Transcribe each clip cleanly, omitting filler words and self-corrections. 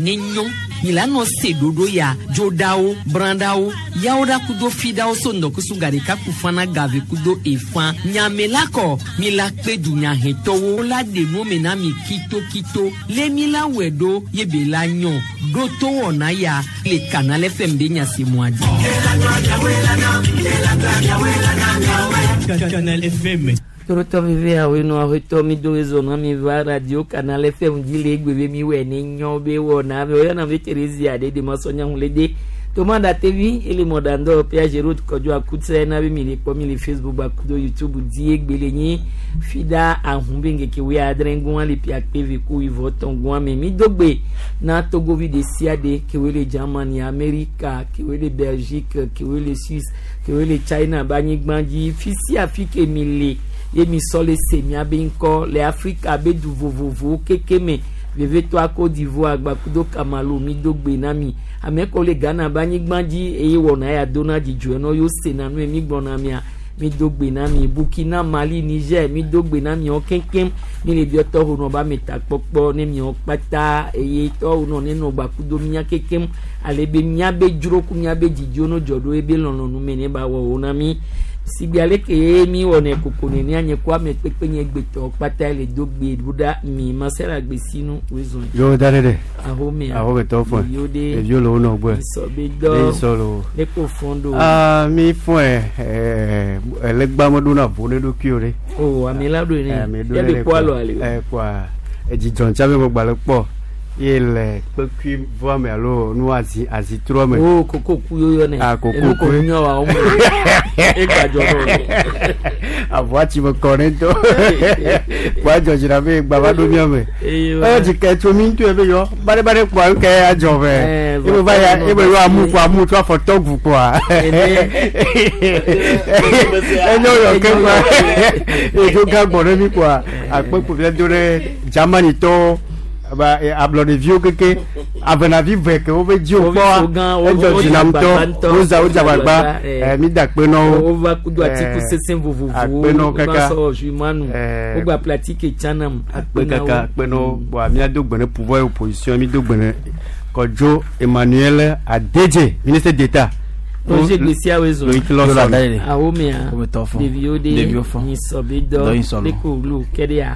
nenyo milano sedodo ya jodao brandao yaoda kudo fidao sondo kusungari kakufana gave kudo efan nyamelako milakpe dunya hetowo la denu menami kito le mila wedo yebela nyon doto ona ya le Canal FM de nyasimwadi Canal FM Toto vive awe no aweto mi do ezona mi va radio Canal FM dile gbebe mi we ni nyobe wona be oya na veterezia de masonya hulede to manda TV ele modando pia Jerut kojo akutse na be mi le po mi le Facebook ba kudo YouTube die gbelenyi fida ahunbenge ke we adrengun ali pia TV ku ivo tongun mi dogbe na Togo vide siade ke we le Germany America ke we le Belgique ke we le Suisse ke we le China bani gbanji fisi Afrique mi le yemi sole semia binko le Africa be du vovovo kekeme veve to Côte d'Ivoire gbakudo Kamaru mi dogbe na mi ameko le Ghana bani gbanji eye wona ya dona jiju no yo sena no mi gbona mi dogbe na mi Burkina Mali Niger mi dogbe na mi okenkem mi le bi oto hono ba mi takpopo ni mi opata eye to hono ninu gbakudo mi akekem alebe mi abe juro ku mi abe jiju no jodo ebe lono nu me ne ba wo na mi sibi aleke mi wona kokoni ni anye kwa me pepe nye gbeto pata le dogbe buda mi masera gbesinu wezo yo darede aho to fo e yo lo no gbe so be do solo le ko fondo mi fo elegba moduna bone do kiore amela do ni ya be kwalo ale kwa ejijon chabe mo gbale po ile pekwi vo me alo nu asi tro me koko ku yo ne koko ku nyo wa o egbajo ro avoati mo corrento kwa jojira me gba do mi ame ti ke to mi to ebe yo bare kwa ke ajo be ibo ba ya ibo yo amu to for togu kwa enyo yo ke kwa e jo ga gboro mi kwa apepo bi dore Germany to ba ablo de vieux keke avena vivre ke o be ji o po ejo jinamto roza o jabagba mi da pe no o va kudo atiku sesen vovovo apeno kaka so jumanu o gba pratique chanam kaka peno bo mi adogbene pouvoir opposition mi dogbene kojo Emmanuel Adeje ministre d'État Projet Glesia Wezo Aomea Deviode ni sobedo lekolu kedia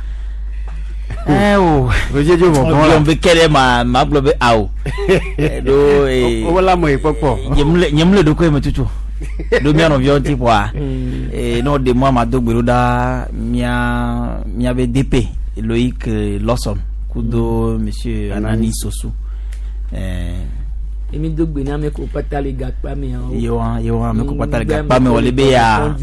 Roger jo mo on be kere ma globe aw do o wala mo ipopo nyemle do ko emetutu do mi anovio tipo no de moi ma dogbero da mia be DP Loïc Lawson kudo monsieur Anani Sosu emi dogbe na me ko patale gakpa me yo me ko patale gakpa me wole be ya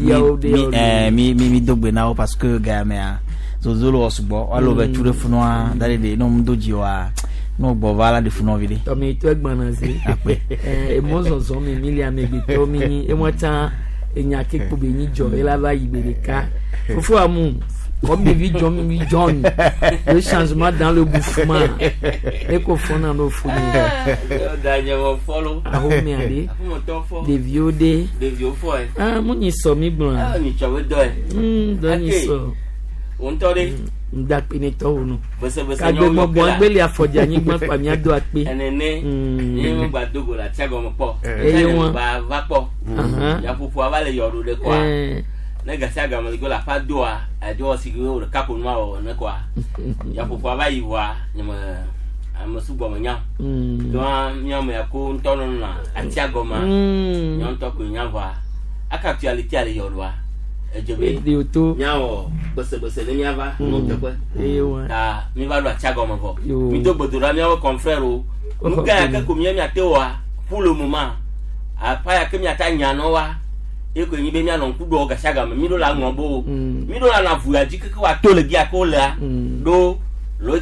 mi dogbe na parce que ga me zozolo osbo alo be ture funwa dale de no mdoji wa no gbo vala de funwa vide to mi to egbon na si ape emozo zo mi milia me bi to mi e wota enya kepo be ni jo e lava ibereka fufu amu comme vi John le changement dans le bouffement et ko fona no funi Daniel mo follow ahome ade de vieux fo muni so mi gbon ni chawe do ni so on tore nda pe ni to no bese agbe mo bon gbele afoja yin gbon pa mi ado ape enene ni mo gba dogo la tiago mo po won ba va po ya pupu avale yoru de kwa na gasi aga mo la fa do a ajo sigiro ka ko ma o ne kwa ya pupu abayi wa nyama amasugo manya do nyama ya ko ntono na atiago ma nyon to ko nyava aka actuality ale yorwa ejebe de oto nyawo bose le nyava no tekwe ta mi va lo atiago mo vo mi do gbodura mi awo confrère o nuka ya ka ko mi atewa pour le moment apa ya ke mi atanya no wa eko yin be mi anon kudo ga shaga mi do la ngombo mi do la na vuaji ke wa to le dia ko la do Loïc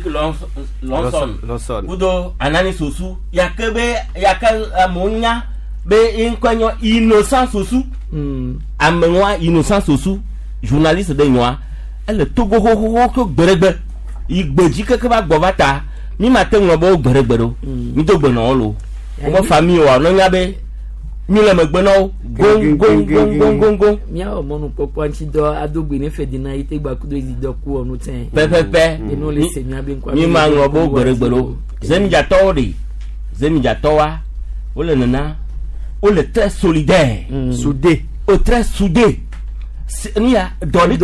Lawson kudo Anani Sosu ya ka amonya be inkwanyo Innocent Sosu amenwa Innocent Sosu journaliste de nwa ele togo ho ko gberegbe igbeji ke ba gbovata mi ma te ngombo gberegbero mi to gbe no lo o family wa no nya be mi le megbe no gong mi a mo nu popo anti do adogbe ni fedina ite gba kudo izido ku onu ten pepepe inu le se mi abi nkwa mi ma ngombo gberegbero zen ja tori Zemidjatoa, ou le nana, ou le très solidaire, soudé, ou très soudé. Ni a dori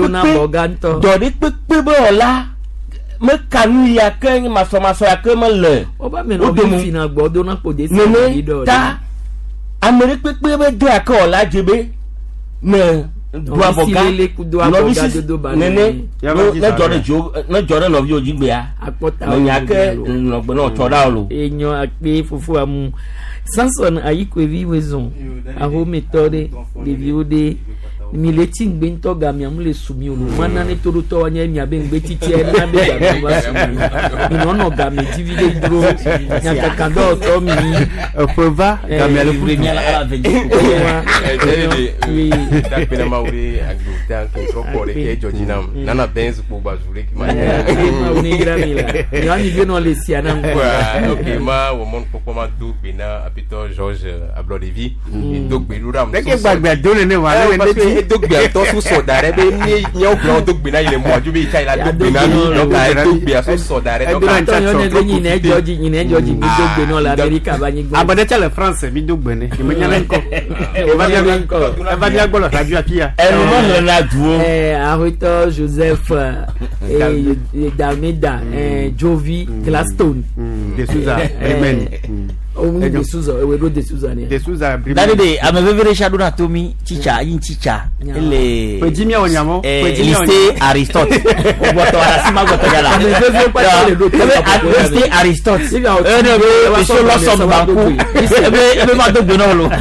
pepe là, me kanu ya ke ma formation ya ke me le. Oba me no fina gbodo na pode si do. Ta Amérique pepe be do akọ la jebe. Me do aboga nene no jore no vi ojigbe ya no nyake no gbe no choda lo enyo akpe fufu amu Samson ayikwevi wezon aho metode de viode mileti ngbe nto ga mi amule sumi olu mana ne todo to wanya mi abe ngbe titi e na be ga mi wasumi ino no ga mi divide dro nyaka kando to mi ofova ga mi ale fure mi ala veji oui tak pena mauri agluta ke tropore ke jojinam nana benz po bazure ki ma ni gramila ni ani beno le siana ok ma wo mon poko ma du bina apito George Ablodevi donc be luram ke gbagbe dole ne wa le dogbe to su so dare be ni nyo blo dogbe na ile mo ajubi ita ila dogbe na mi no ka dogbe so so dare do ka to ni ne George bi dogbe no la America ba ni go abode tele France bi dogbe ne ki me nyale nko e va dia gbolo radio apia e mo no na duo Arito Joseph Dalmeda Jovi Glaston de Souza Bremen de Souza we do de Souza ne de Souza Bremen Dadede amevevere shaduna tomi chicha yin chicha ele pejimia onyamo liste Aristote oboto arasima goto yala amevevere pa le do liste Aristote no so lots of banku ebe ma do gbe no lo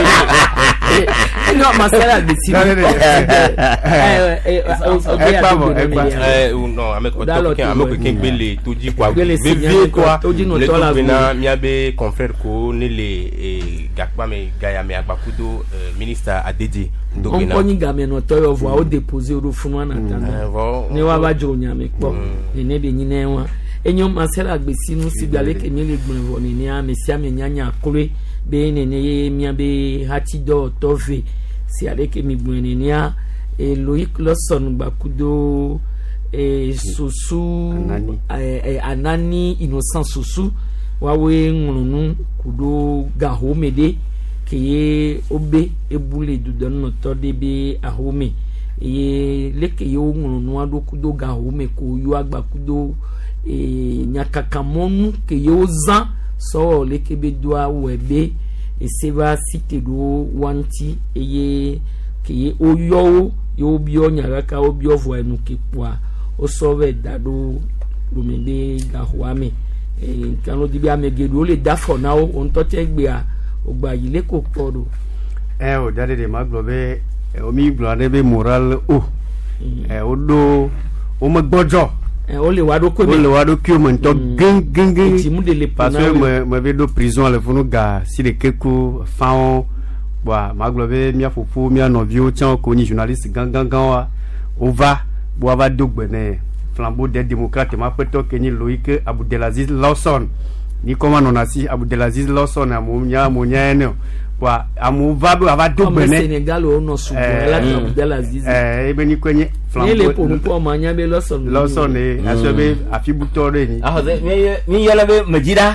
no masala de si non ameko ken gbele toji kwa bevie kwa le topena miabe confrère ko nele gakpa me gaya me agbakudo ministre Adedi ndogena on ngame no toyo vo o déposer o funu na tanda ni wa ba jo nyame po ne be nyine wa enyo masala gbesi nu sibiale ke mi le gbon vo ni a mesia me nyanya akure be ne ne miabe hatido tove si aleke mi gbon ni a Loïc Lawson bakudo Sosu Anani Innocent Sosu wawe ngunu kudo gahomede keye obe ebule dudan no todebe ahome leke yo ngunu ado kudo gahome ko yo agba kudo nyakakamonu ke yo zan so leke be doa webe eseba site do wanti keye oyo yo bio nyaraka obio vo enu kipwa o sove dado lumende gahwame kanu dibi amegedo le dafo na o nto te gbe a ogba yile ko podo o dade de maglobe o mi glore be moral o o o mo gbojo o le wado ko me nto geng ti mu de le parce que me be do prison le funu ga si de keku faon boa maglobe mia fofu mia novio tian ko ni journaliste gangan wa o va boa va dogbe ne flambeau des démocrates ma peto ke ni Loïc Abdelaziz Lawson ni comment on a si Abdelaziz Lawson amunya ne boa amu va dogbe ne Sénégal o no su la Abdelaziz e be ni kwenye flambeau le po manya be Lawson e asebe afibutore ni mi yala be majira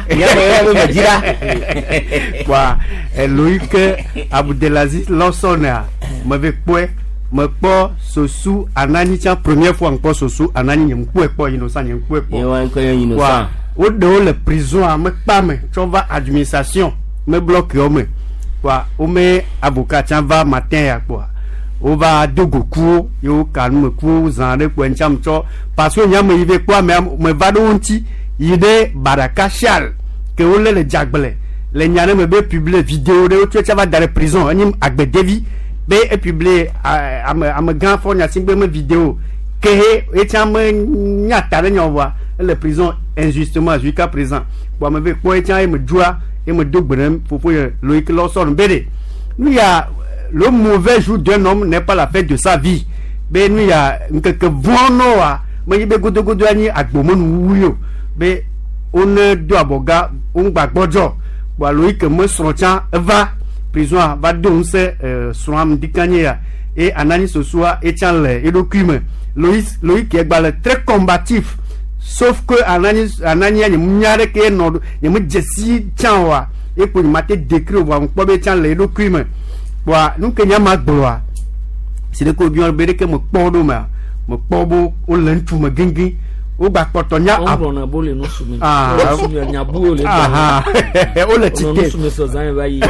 boa Loïc Abdelaziz Lawson m'avait quoi me po Sosu Anani tiens première fois encore Sosu Anani nyemkwe po innocent nyemkwe po innocent o de le prison a me pa me tu va administration me bloque me quoi o me avocat tiens va matin ya quoi o va dogoku yo calme ku zande ko ncham cho parce que nyam yive quoi me va do unti yide baraka chal que o le jagbele les nyane me be publier vidéo de tu va dans la prison ni agbe devi be e publier am grand fo nya simbe me vidéo que e tiam nyata le nyowa le prison injustement jusqu'à présent bo me be ko e tiam me joie et me dogbenem popo Loïc Lawson bede nous y a le mauvais jour d'un homme n'est pas la fête de sa vie be nous y a quelque vono wa me be godo ani agbomonu wuyo be on do aboga on gbagbojo bo Loïc me srocha va prison va donc swam dikanya et Anani Sosua et Chanle et document Loïc est très combatif sauf que anania ni munyare ke no ni mu jesi chanwa e ko ni mate décret wa mo be chan le do crime wa nu ke nya ma gboa si de ko bion be de ke mo podo ma mo pobo o len tu ma gengi o ba poto nya na bole no sumi nya bole o le tite sumi so zan ba yi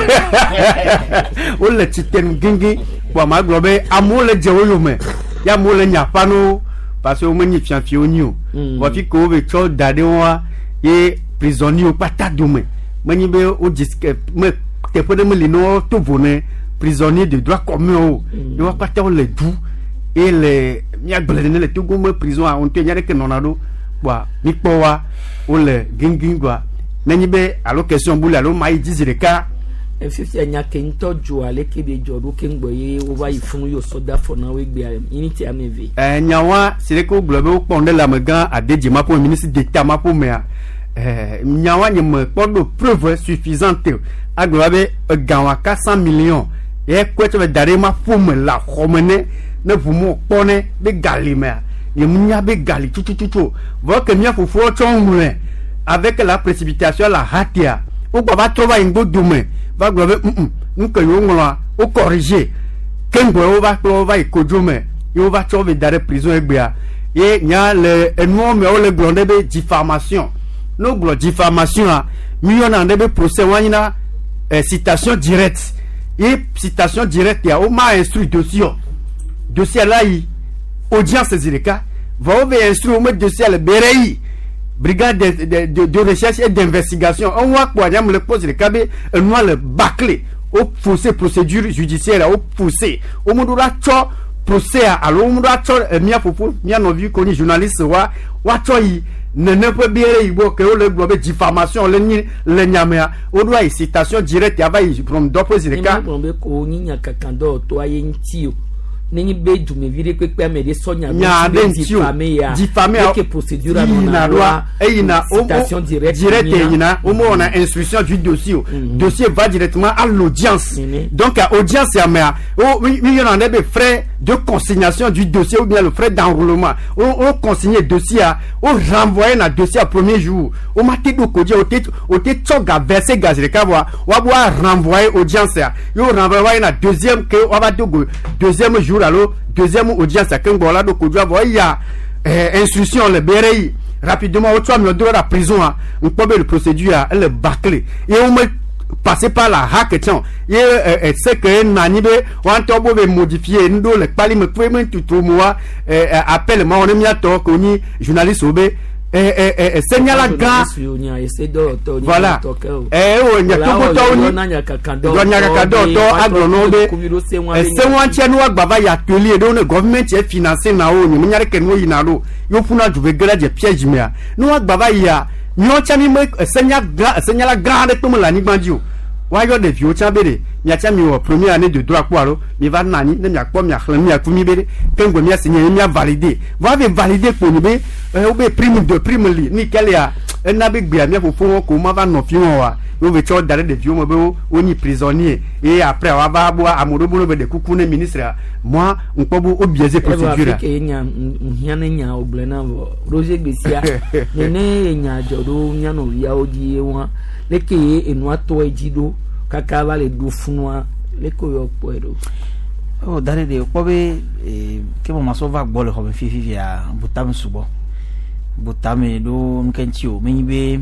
o le tite gengi wa ma globe amole je wo yo me ya mo le nya pano parce que o me ni fianfi o ni o wa fi ko be cho dade wa e prisonnier o pata do me mani be o disque me te pode me lino to bonne prisonnier de droit commun o yo pata o le du et les mia glene le togo me prison a on te nyare ke nonado wa mi powa o le gingingwa nani be alo question bula lo mai dizireka e fifi anya ke ntojo ale ke be jodo ke ngboye o ba ifunu yo soda for na we gbe initi ameve nyawa sireko globe o ponde la mega adeji mapo ministre d'état mapo mea nyawa ni me podo preuve suffisante aglobe ganwa 400 millions e kwete be dare mapo me la khomene ne vumo pone be galima ye munya be gali tout voit que mia fofo chonwe avec la précipitation la hatia o baba trouva ingo dume va globe nous que yo ngwa o corriger kengbo o va klova ikojume yo va trouver dans prison egbia ye nya le enwo me o le glonde be diffamation no glo diffamation a million ande be procès wanyina citation directe et citation directe ya o ma instruit dossier là audience zireka va ouvrir instruire au dossier le berei brigade de recherche et d'investigation on voit quoi nyam le pose le cabe on le bâcler au forcer procédure judiciaire au pousser au modula cho procès alors modula cho mia popo mia no vu koni journaliste wa cho yi ne peut bien ibo que le globe diffamation le nyamea o doit citation directe ya va y from d'opposé le cas ko ni nya kakando to ayenti nini be dume vire kwekpe me de sonya diffamé que procédure na loi et ina citation directe ina au moins on a instruction du dossier dossier va directement à l'audience donc à audience ya mais il y en a des frais de consignation du dossier ou bien le frais d'enrôlement on consigner dossier on renvoyer na dossier à premier jour on maté do kodje o te tsoga verser gaz le kava wa boire renvoyer audience ya yo renvoyer na deuxième que on va do deuxième jour alors deuxième audience à Kengola do kodwa voya instruction le berei rapidement au toi me droit à prison on peut le procédure le bâcler et on me passer par la hacketon et c'est que nanibe on tobo be modifier ndo le pali me pouvez me tout moi appelle moi on est mis à tort koni journaliste obe senyala ga voilà o nya to to ni nya kakado to agronobe se wanche no agbaba ya atelier do ne government e financer na o ni nya ke no yinalo yo funa du be garage piège mea no agbaba ya nyo chami me senyala ga de to la ni gbanji wa yo de vieux chabere mia chami o première année de droit quoi mi va nani ne mia kwa mia khlan mia kumi bere kengo mia signer mia valider va be valider pour ni be o be prime li ni kelia na be gbe mia fofo ko ma va no fi won wa yo be cho dare de vieux mo be o ni prisonnier et après wa ba bo amodobo be de kuku ne ministre moi nkobo o biaise procédure ke nya hiane nya oblena roger gbesia ne nya jodo nya no via odi won leke enwa to ejido kaka vale do funwa leko yo poero o dare de pobe ke mo maso va gbole ho be fifi ya butam subo butame do nkenchio menyibe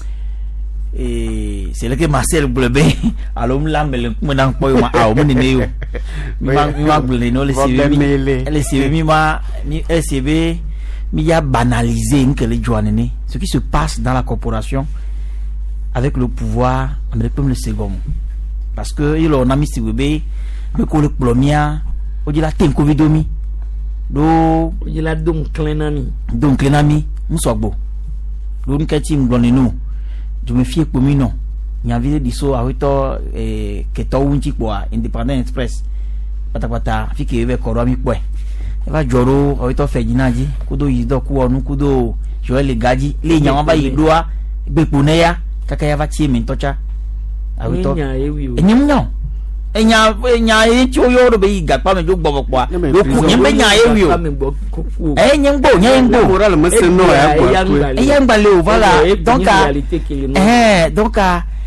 c'est leke Marcel Glebe alom lambele mena poyo ma aw meni neyo ma gbole no le CV mi ma ni SCB mi ya banaliser nkele joanene ce qui se passe dans la corporation avec le pouvoir avec le second parce que il on a mis siwebe me ko le plomia o di la ten covidomi do o di la don clenami musogbo do nkati nglone no je me fie pomi no nya vide diso awito ke to unchi kwa Independent Express patapata fike ebe koro mi po e va joro awito fejinaji kudo yido ku onu kudo joele gaji le nya wa ba yidoa gbepo ne ya kaka ya va tie mi tocha awito enyim no enya echi oyo ro be gakpa me jo gbobo kwa lo ku nya be nya ewio nya ngbo moral me se no ya ngba le o voilà donc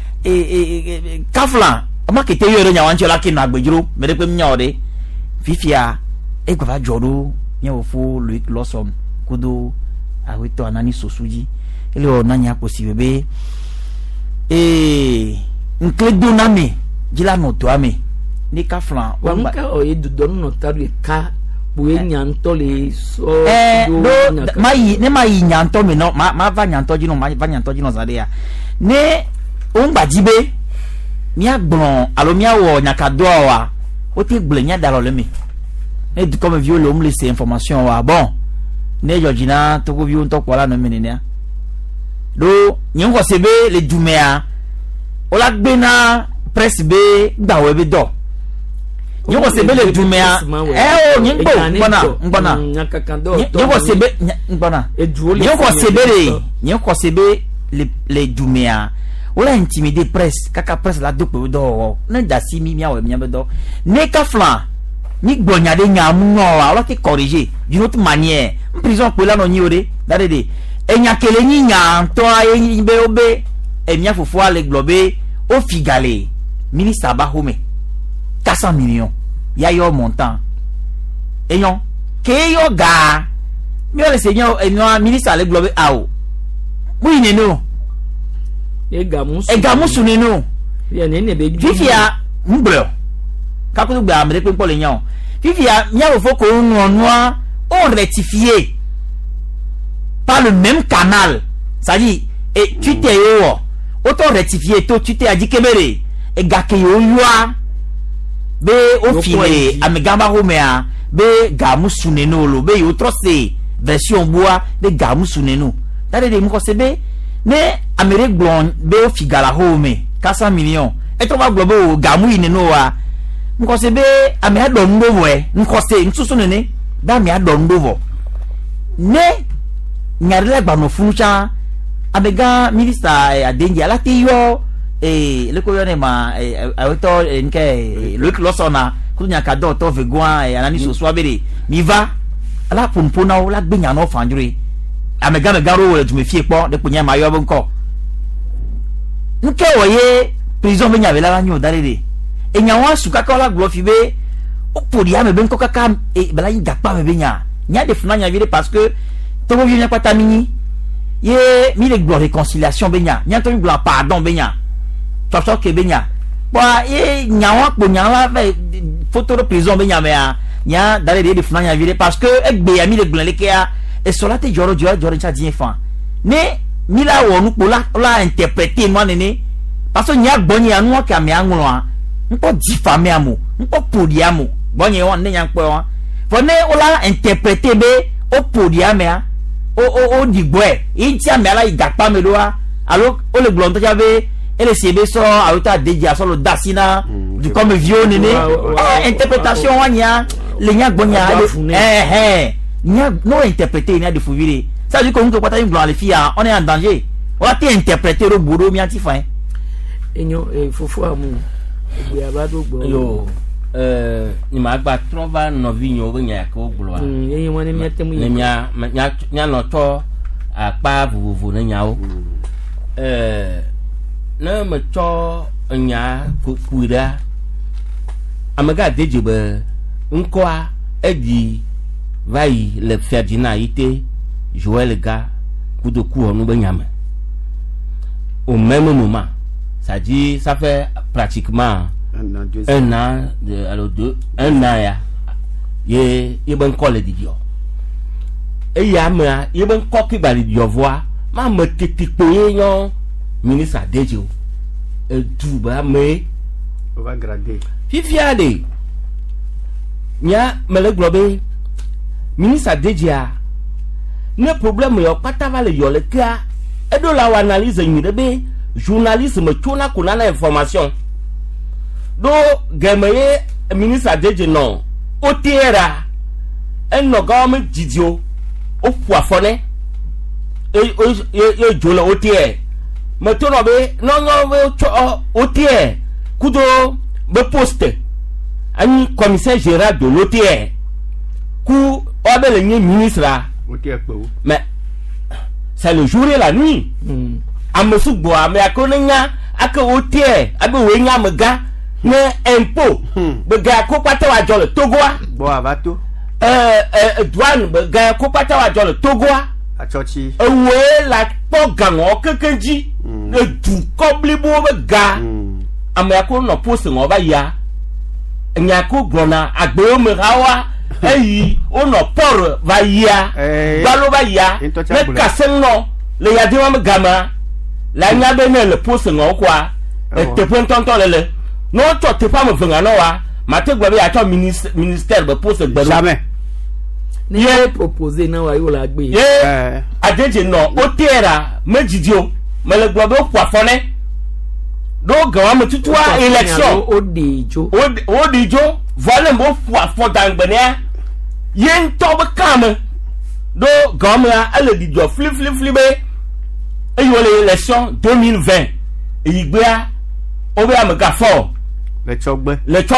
kafla ma kete yoro nya wancho la ki na agbejuro me de pe nya ode fifia e gba joru nya wo fu Loic Lawson kudo awito anani sosuji ile ona nya posi bebe nkledo na me jila no to ame ni ka flan o nka o ye don no taru ka bu nyanto le so do mai nyanto me no ma va nyanto ji no ma va nyanto ji no zade ya ne o ngba jibe mi agbon alo mi awo nyaka do wa o ti gble nya dalo le mi e du comme vieux l'homme laisser information wa bon ne Georgina to ko vieux to kwala no mi ne do nyengo sebe le dumea o la gbe na presse be gba we be do nyengo sebe le dumea nyengo ngona nyengo sebe ngona nyengo sebe le dumea o la intimider presse kaka presse la do pe do na da si mi mia we mia be do ne ka flan ni gbonya de nya mu no wa o la ki corriger d'une autre manière en prison pe la no nyi ore dade de enya kele nyi nya to ayi be obe emia fofo ale globe o figale ministre ba home 400 millions ya yo montant eyon ke yo ga mi o le seigneur enyo ministre ale globe awo mu ine no egamusu nenu ya nene be fifia mblo kakulu gba amere pe pole yan fifia nya fofo ko nwa on rectifier par le même canal, c'est-à-dire et tu t'es auto rectifier to tu t'es a dit kebere e gake yo yoa be o file amegamba homea be gamu suneno lo be yo trose version bois de gamu suneno dade de mko sebe ne amere glon be o figala home 400 millions e to ba globo gamu ineno wa mko sebe ame ado ndovo mko se nsusu nene da me ado ndovo ne nyarele gba no funucha abega minister adenji alati yo leko yo ne ma awito nke Loic Lawson na kunya ka do to vegwa anani so so abere mi va ala pompona o la gbenya no fanjure amega mega ro wole tume fie po de punya ma yo bo nko nke woye prison benya bela la nyu darede enya wa suka ka la glo fi be o podi ame be nko kaka bela yi gapa me benya nya de funa nya vire parce que to bo vienya kwata mini ye mi le gloire réconciliation benya nya to gloire pardon benya to ke benya ba ye nya wa po nya la photo de prison benya me a nya darede de funa nya vire parce que egbe ya mi le gloire ke a e solate joro cha dien fan ne mi la wo nu po la interpréter moi nene parce que nya gbonye anu ka me anwo a nko diffamer amu nko podiamo gbonye won ne nya npo wa fo ne o la interpréter be o podiame a o digbo e ti ame ala igapa me lo a alo o le glon to jabe ele sebe so awita deja so lo dasina du comme vieux nene interprétation wanya le nya gbonye nya no interpréter nya de fouvire ça dit qu'on peut pas une les filles on est en danger on a été interpréter le boulot mi anti fin enyo fofo amu e abado gbo yo ni ma gba trova no vinyo nya ko gbo wa enyo woni mi atemu nya no to apa vuvu na nya o na me to nya ku kuira amaga deje be nko a edi vai le Ferdinand ite Joël gars coup de coup on nous benyame au même moment ça dit ça fait pratiquement un an de alors un an ya ye ben colle didio et ya ma ye ben koki bali dio voix ma me titipoye yon ministre Adejo et tout ba me on va grader fifiade nya me le globe ministre Adejo ne problème yo patava le yo le ka edo la analyse ni be journaliste me tuna kuna na information do gemeye ministre Adejo non otiera en no government didio o poafone e jolo otie me to no be no be otie kudo be poste ani commissaire général de l'OTR ku obele ni ministre mais c'est le jour et la nuit amesu gbo ame akonanya aka OTR abe we nya mega ne impôt be ga ko pata wa jole togoa bo avato douane be ga ko pata wa jole togoa achochi ewe la pogan o kekenji le du koblibo be ga ame ko no post ngo ba ya nya ko grona agbe o me rawa eyi o no por va ya balo ba ya le kasen no le ya de wa me gama la nya be ne le post ngo kwa te pon tonton le no to te pa me venga no wa ma te gba be ya to ministère be post gbe jamais ni proposer na wa yo la gbe ajeje no o tera mejidio me le gba be kwa fone do gawa me tutua election odijo volen bo fo dangbene yen to be kam do gawa ale dijo flip be eyo le election 2020 igbea obe amega fo le chogbe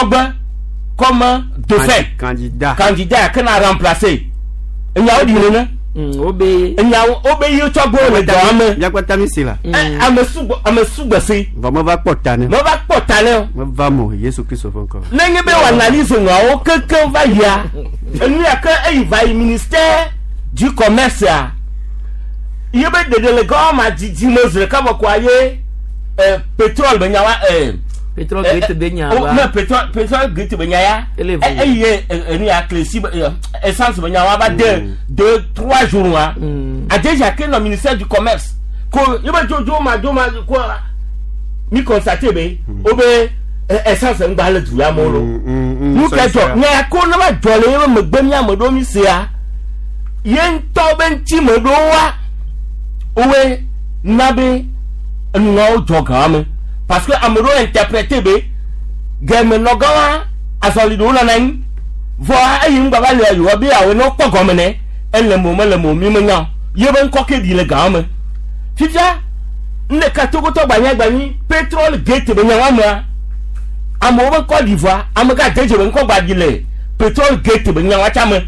comme dauphin candidat que na remplacer enya odi ne obe yo chogbo le gawa ya kwata mi sila amesu gbese mo va potane mo va mo Yesu Christ encore nenye be analyse ngo keke va ya enu aka va ministère du commerce a yebe de délégué ma didi mozre ka bokwaye pétrole benyawa pétrole gate benyawa mais pétrole gate benyawa enu ya clesi essence benyawa ba 2-3 jours a déjà que le ministère du commerce ko yebe jojo ma ko mi constater be obe essence ngba le du ya molo nu kejo nya ko na ma jole yebe megbemi amodo mi se a yen to ben ti modo wa owe nabe no joga me parce que amoro interpréter be game no gawa asolido na nan vo ayin baba le yo bi awe no pogo me ne ele mo mi menya yebe nkoke di le gawa me fifia nne katogoto gbani petrol gate be nyawa ma amo be Côte d'Ivoire amaka deje be nko gbadile petrol gate be nyawa chame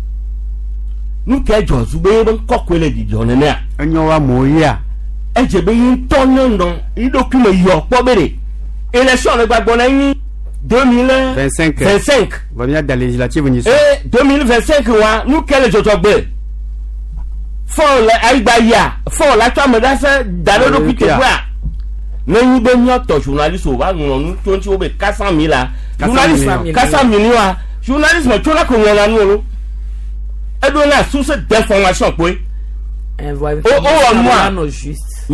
nu ke jozu be nko kwele di jone ne enyo wa mo ya eje be yin tono ndo idokume yo pobere élection le gbagbo na yin 2025 va bien dans législative ni 2025 wa nu ke le jojo gbe fo la aigba fo la to ameda se dalo do pite bua nenyi be nyo to journaliste o ba nwo nu to nti o be 400,000 la journaliste 400,000 wa journaliste mo to la ko nwo nu o edo na source d'information pe moi juste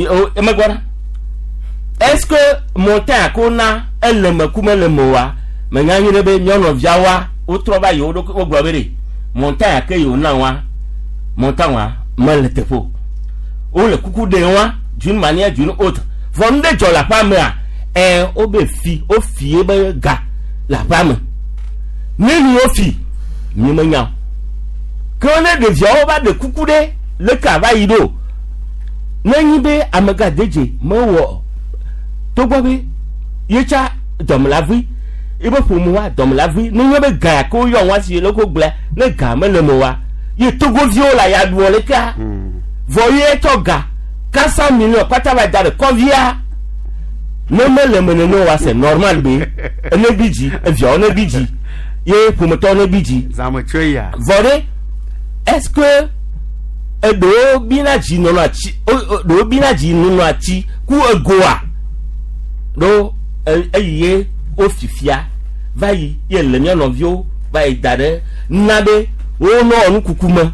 est-ce que montagne akona eleme kumele mowa menyanyi rebe nyono viawa o troba yo do ko gbobere montagne akeyo na wa montagne wa meletepo o le kuku de wa d'une manière d'une autre von de jola pa me a o be fi o fie be ga la pa me ni o fi ni menya ko ne de viawa ba de kuku de le kaba ido nenyi be amega deje mo to gbo be yecha dom la vie ibo fumu wa dom la vie nenyi be ga ko yo wa si le ko gble le ga me le mo wa ye togo viola ya du le ka voye toga 400 millions pata ba dare kovia no me le meneno wa c'est normal be ne biji vio ne biji ye fumu to ne biji zamo treya vore est-ce que do binaji no achi do binaji no achi ku egoa do eyiye ofifia vai ye le mi novio vai dare nabe o no onu kukuma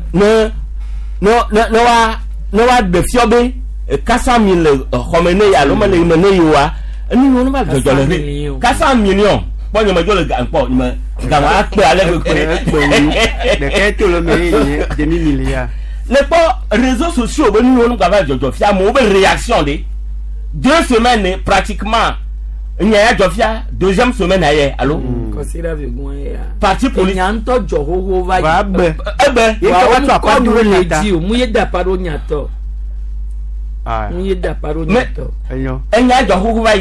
no wa de fiobe 400,000 homene ya lo mele mene yiwa eni no ba jojo le 400 millions po nyo majo le ganpo ni ga wa pe ale ko de ke to lo me demi milliard les réseaux sociaux ben nous on va jojo fia mo be réaction de 2 semaines pratiquement nya jofia deuxième semaine aye allo considère vegon ya parti politique nyanto johoho va ebe wa to apadu leji o muye da paro nyato muye da paro nyato enya johoho va yi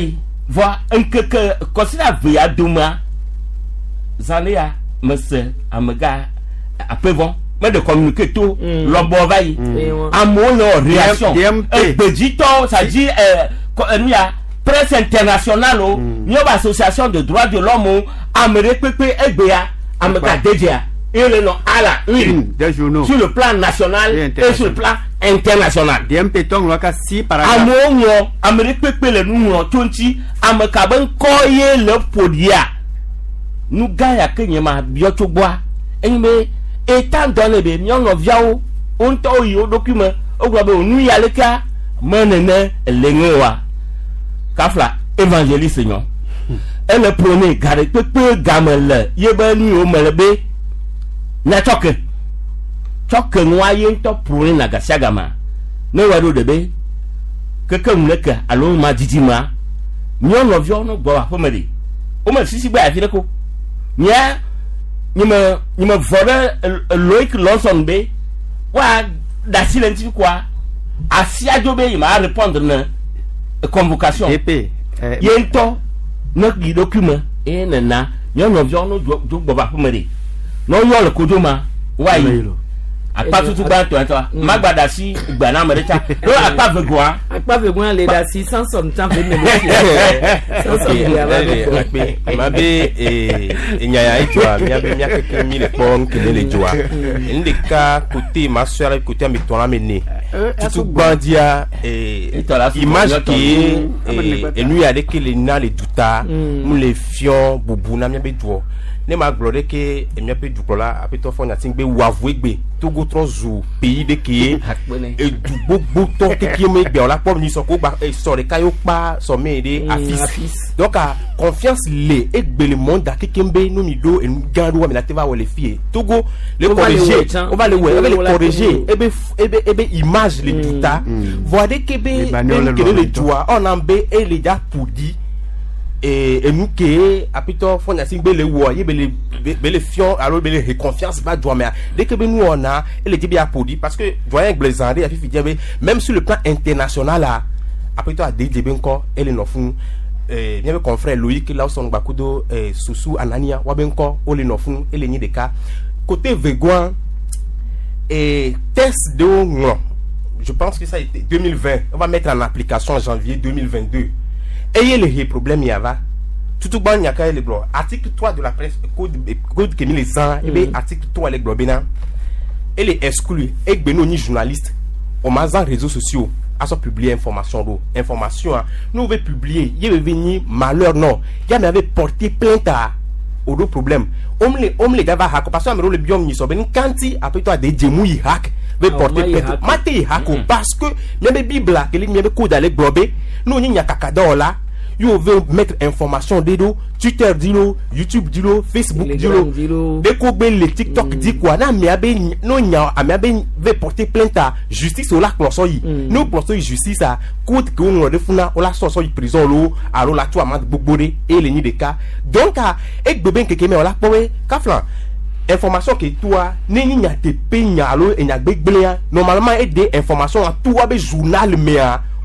Voir un que considère via demain Zalia monsieur amega apevon mais de communiquer tout l'ombo vaille à mon réaction bedito ça dit presse internationale une association de droits de l'homme amérique EBA amega déjà et le nom à la une des journaux sur le plan national et sur le plan international. DMP tong loka si par amongo amérique le numéro 20 ameka ben koye le podia nous gaya kenyema biotogboa enme étant donné be nyono viao on to yo document ogba be onu yaleka menene lengowa kafla évangéliste nyon elle prenait garde pepe gamel yebani o melbe na choke noye to pour na gasiagama ne wado debe keke mleka alo ma didima nyono vio no gbo afomedi o ma sisi gba afire ko nya nyima vore Loic Lawson be wa da silenti quoi asiajo be ma répondre na convocation yento no gi document na nyono vio no gbo afomedi no yo le kodoma wa yi apa tutu ba to magbada si igba na america lo apa vegoa le da si sans son temps fait me mabe enyaya itwa miya keke mi le pon kele le joa ndeka côté ma soeur côté mi to na mene tutu bandia image qui enu ya de kele na le duta mu le fion bubu na mi be duo ne ma glore que mi ape du kola ape to fo na tin gbe wavou egbe Togo trozu pays de qui et du bobo to qui me gbe ola pom ni so ko ba so re kayo pa so me de afis donc a confiance le egbe le monde a kekembe no mi do en gando wa mi la teva wa le fie Togo le corriger on va le corriger ebe image le tuta voir de kebe le doigt on ambe et les gars pour dire et nous que apito fo na singbe le wo ye bele fion alors bele confiance ba doit mais dès que nous on a et le bien podi parce que doyen Glezandé a fi dire même sur le plan international là apito a dit bien encore elle no fun bien confrère Loïc là son bakudo Sousou Anania wa ben ko ole no fun ele ni de cas côté Vegoin et test de non je pense que ça a été 2020 on va mettre en application en janvier 2022. Ayez les problèmes il y a tout ban y a le blo article 3 de la presse code que les gens et bien article 3 les globina et les exclus et beno ni journaliste au mazan réseaux sociaux à so publier information nous veut publier il veut venir malheur non il y avait porté plainte à au problème homme les gars va hack parce que le biom ni so ben kanti après toi des djemou hack veut porter plainte maté hack parce que même bible que les même code aller globé nous ni kakada là you veut mettre information dedo Twitter dilo YouTube dilo Facebook dilo deko be le TikTok dit quoi na mi abe no nya ami abe veut porter plainte à justice au la closo yi no closo justice à court que on de funa o la so prison lo alo la tu amad bogbore et le ni de cas donc a ek beben keke me o la powe kaflan information que toi ni nya te penya alo enya gbegbele normalement et des informations à toi be journal mais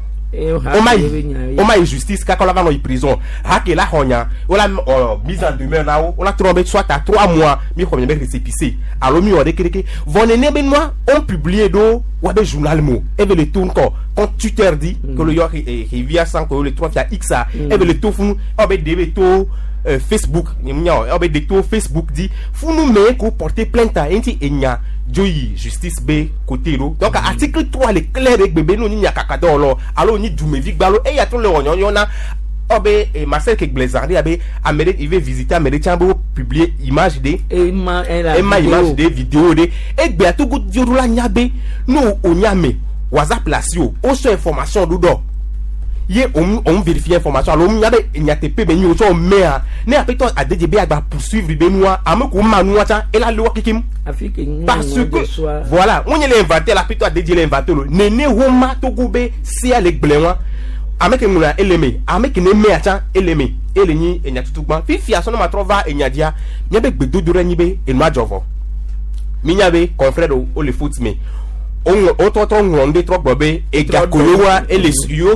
on m'a justice quand on va dans prison hake la honya on la mise en demeure là on la trompé soit à 3 mois mi ko me récépissé alors mi on de keke vonene benoi on publié do wa be journal mo et le tourne quand Twitter dit que le york et via sans que le 3 via x et le tout fou on be debe to Facebook on be de to Facebook dit fou nous mais ko porter plainte à enti enya joyi justice b côté ro donc article 3 le clair avec bébé no ni kakado lo alors ni dumevi gbalo e ya ton le onyon na obe Marcel Glezandé abe Amérique il veut visiter Amérique chambo publier image de image de vidéo de e gbe to go diodo la nyabe no onyame WhatsApp lasio o so information do ye on vérifie information alors nyabe nyatepe be ni o so mea ne apito adjb agba poursuivre be noa ameko manu ata et la loi kikim parce que voilà on y inventé la apito adjb l'inventé lo nene homa to go be si ale gblema ameke ngula eleme ameke ne me ata eleme eleni enyatutu gban fifi aso no matrova enyadia nyabe gbedodo renyibe enma jovo minyabe confrère o le foot me on to ngronde trop bobe e ga kolowa e le yo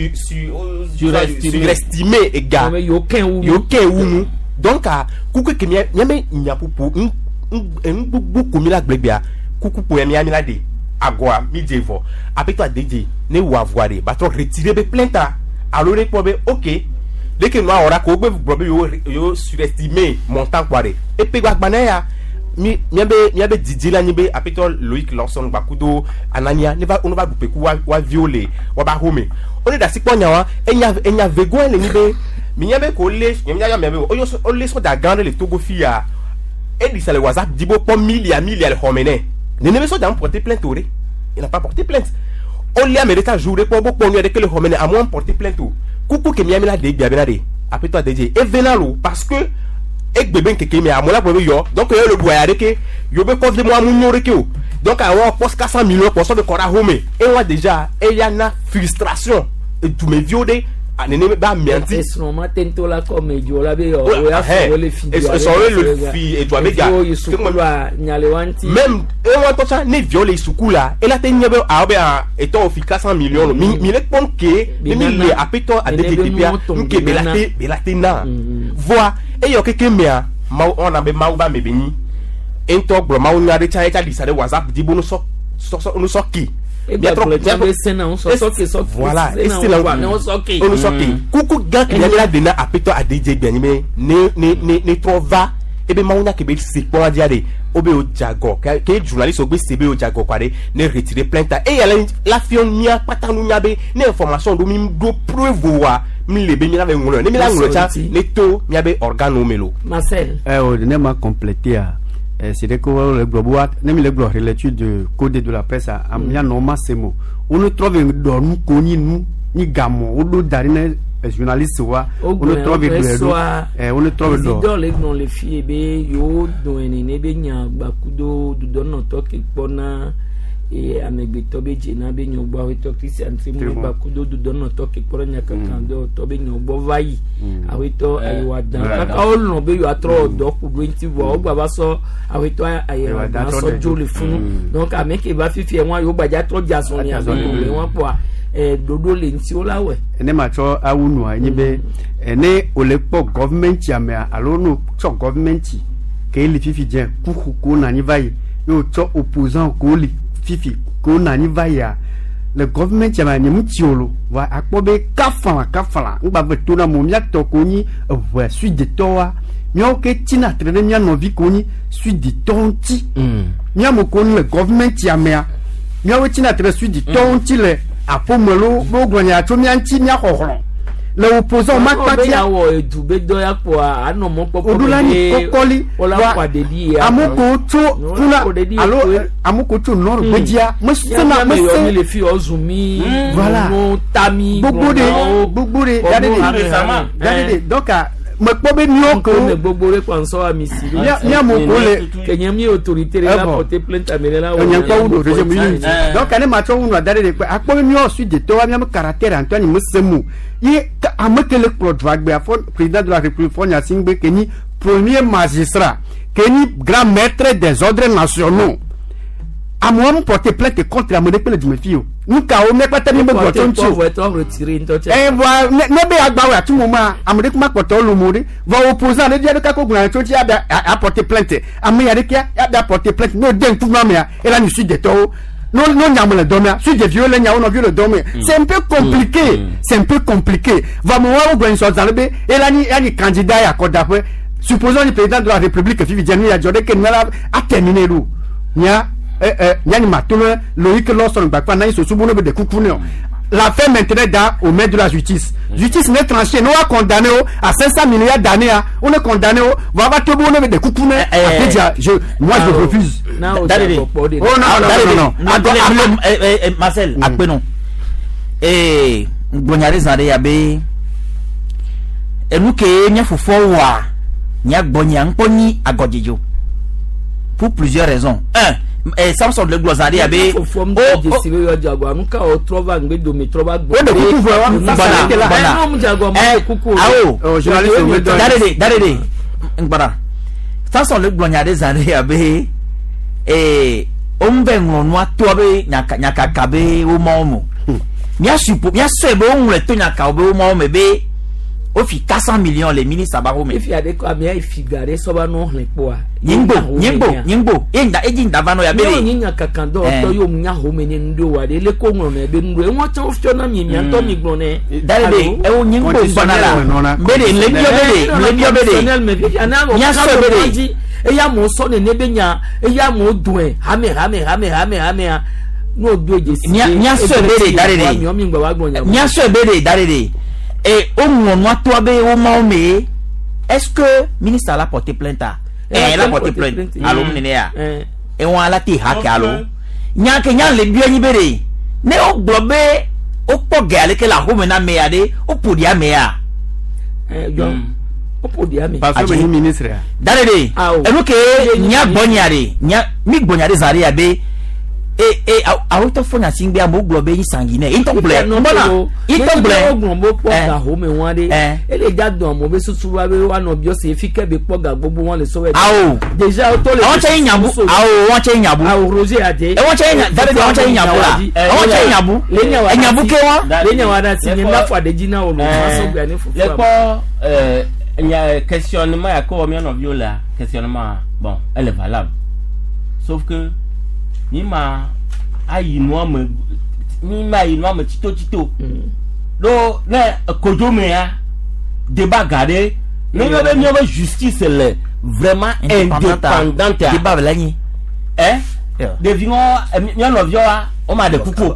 surestimé e ga yo ken wu donc a kuku ke nyame nyapupu ngbubu komila gbebia kuku po yami la de agwa midjevo apito adj ne wa voire ba to retirer be plainte alors ne pobe OK dès que nous ora ko gbe bobe yo surestimé montant kware e pe gba ya miabe Didier la nibe apito Loïc Lawson bakudo anania ne va on va bupe ku wa violer wa ba home on est da sikpo nyawa enya vego le nibe miabe ko le miabe o le so da gande le togo fia et dit ça le WhatsApp dibo po milia le homene ne ne so da porter plainte ore il n'a pas porté plainte on lui a mérité jouer pour beaucoup de que le homene a moins porté plainte coucou que miami la de biabena de apito adj et venalo parce que ek bebe keke me amola bobe yo donc yo le boya de que yo be confier moi mon yoreke o donc a wa poste 400 millions pour ça de kora home et moi déjà il y a na frustration et tout me viode anene ba mianti c'est normal tento la comme jo la be yo ya so le fi le fi et toi bega même et moi to ça ne viole sukula et la tenye be a be et to fi 400 millions mi le pon ke mi le apito adj kepia nke belate na voix et yo keke mea ma on a be ma ba mebeni ento bro ma on a de cha lisa de WhatsApp di bono so ki bien trop bien sena on so ki voilà et c'est là on so ki kuku ga ki la dena apito adj bien ne trova e be ma on a ke be se po adiade obe o jago ke journaliste ogbe sebe o jago kware ne retirer plainte et la fion nia patanu nya be ne information do mi do preuve wa mi le be mi la be ngolo ne mi la ngolo cha ne to mi abe organo melo Marcel o ne ma compléter c'est de quoi le globoat ne mi le glo l'étude de code de la presse a mia normal c'est mot on ne trouve do nous koni nous ni gamo o do darine journaliste wa on ne trouve on ne trouve do le non le fie be yo do ene be nya bakudo du don to ke pona et amegbeto be jena be nyogba weto Christian Timo bakudo du don to ke pona nya kakando to be nyogbo vai aweto ayiwa dan kaka o no be yo atro do ku 20 vo ogba ba so aweto ayiwa dan so jole fun donc ameke ba fifi e won yo gbaja to jason ni aso le won po dodo le nti o lawe ene ma cho awunu anyi be ene o le po government ya me alo no cho government ke li fifi je kuku ko na ni vai yo cho opposant ko li fifi ko na ni vai ya le government ya ma ni mutiolo wa akpobe kafala ngba veto na mo mia to ko ni wa suite de toa mio ke tina trene mia no vi ko ni suite de tonti mia mo ko le government ya me mia we tina trene suite de tonti le apomelo bogonya to mianti mia hohoro le opposant makpatia wo edube do ya po ano mo popo odulani kokoli ola kwa dedi ya amoko to kuna alo amoko to nor bedia musena le fi ozumi voilà no tami bogbore dade donc me pobe nyoko ne bogbore kwanso amisi ya moko le kenyami autorité la porter plainte amenela o nyanko uno reje mu donc ane ma to uno dade de akpobe nyo suite de to wa mi caractère Antoine Musemu ye ameke le produit président de la République Fonya Singbe keni premier magistrat keni grand maître des ordres nationaux amon porter plainte contre la monnaie de Dimefio nous ka o me pata mi gbo toncho retirer ntoche voilà ne be agbawe atu mo ma amode kuma poto lo mori va opposant le dia de ka ko gna tonchi a porter plainte ami ya de kia a porter plainte no den tout ma me et la ni suite de to non nyamo le domia suite de viol nyamo no viol le domia c'est un peu compliqué va mo wa gwen so zalbe et la ni candidat ya koda pe supposons le président de la République Fifi Diani ya jode que nala a terminé lu nya nyani matolo Loïc Lawson bakpa na iso subono be de kukune la fait maintenant dans au main de la justice n'est tranché nous a condamné à 500 milliards d'années on est condamné va te bono be de kukune moi je refuse non Marcel akpenon gbonyare zare ya be enuke nya fofo wa nya gbonya nkoni agojejo pour plusieurs raisons. Samson le glossaire avait Samson le glossaire avait on be ngonwa to be nyaka kabe o momo mia so be on le to nyaka obe o momo be o fi 400 millions les ministres abaro me if ya de ko amia ifigare so ba no hlen po a nyingbo ejinda vano ya bele nyinya kakando to yo munya ho me ni ndo wa de le ko ngron na be ndo e won chan ofio na mi to mi gbon ne dalbe e o nyingbo banala bele le bio bele nya so bele e ya mo so ne benya e ya mo dun hame no do ejesi nya so bele dalele nya so bele dalele et au moment toi be au moment est-ce que ministre a porté plainte elle a porté plainte allo menea et on a la ti hack allo nya le bio ni bere ne o globe o pogale ke la home na meade o podia mea o podia me parce que ministre dalele e lo ke nya bonyare nya mi bonyare zaria be et a auto fona singbe amo globe yi sanguine intomble mbona intomble ogbo poga ho me wan de ele jadun mo be susu wa be wa no bio se fi ke be poga gbogbo wọn le so we déjà to le won che nyabu won che nyabu roger ade won che nyabu won che nyabu la won che nyabu le nyabu ke won le nyawa da ti ni na fo ade jina o lo so gba ni fufu le po nya questionnement ya ko mi no viola questionnement bon elle est valable sauf que ni ma tito do ne kodome ya débat gardé mais il justice elle vraiment indépendante débat belani devino nyono vioa o ma de kuku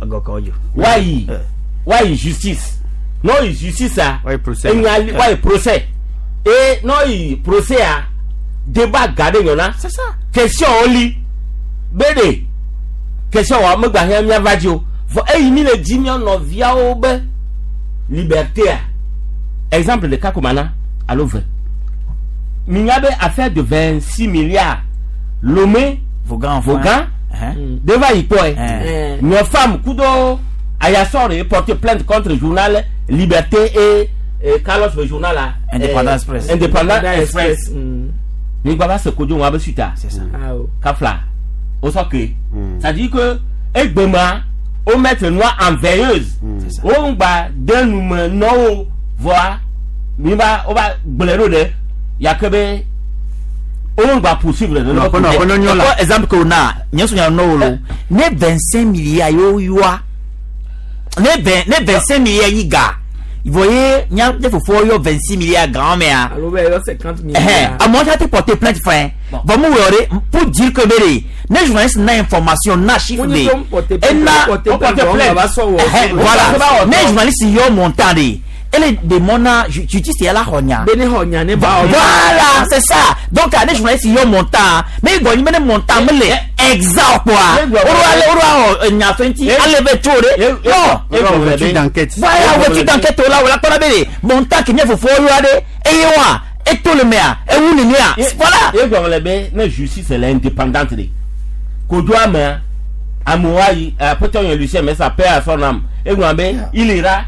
why justice no justice why procès et no procès a débat gardé yona c'est ça question oli bede question wa me gba hia mia vadio for mi le di mi no via obe liberté exemple de Kakomana à l'ouvre mi ngabe affaire de 26 milliards Lomé Vogan devant Ipoe nos femmes kudo ayasore porter plainte contre le journal Liberté et Carlos le journal Indépendance Express ni gba ba se kojo wa be suita c'est ça kafla au soccer ça dit que egbema o mettre noir en veilleuse o ngba den nume no voir mi ba o ba gblero de yakebe o ngba poursuivre de no exemple que na nyeso nya no lo ne 25 milliards yo yoa ne 25 milliards yi ga vous voyez nya de fofo yo 26 milliards grand-mère alors ben 50 milliards à moi j'ai porté plainte frère va me worrer pour dire que béré les journalistes n'a information n'a chiffre et n'a voilà les journalistes yo montant elle est de mona justice elle la honya voilà c'est ça donc les journalistes yo montant mais go ni mene montant me le exact quoi oro nya 20 allez tore non voiture d'enquête voilà voiture d'enquête là pour la béré montant qui ne faut yo ade et yo et tout le maire et où le maire voilà et comme le bé na justice elle est indépendante de kodwa ma amoai peut-être un Lucien mais ça perd à son âme et ngombe il ira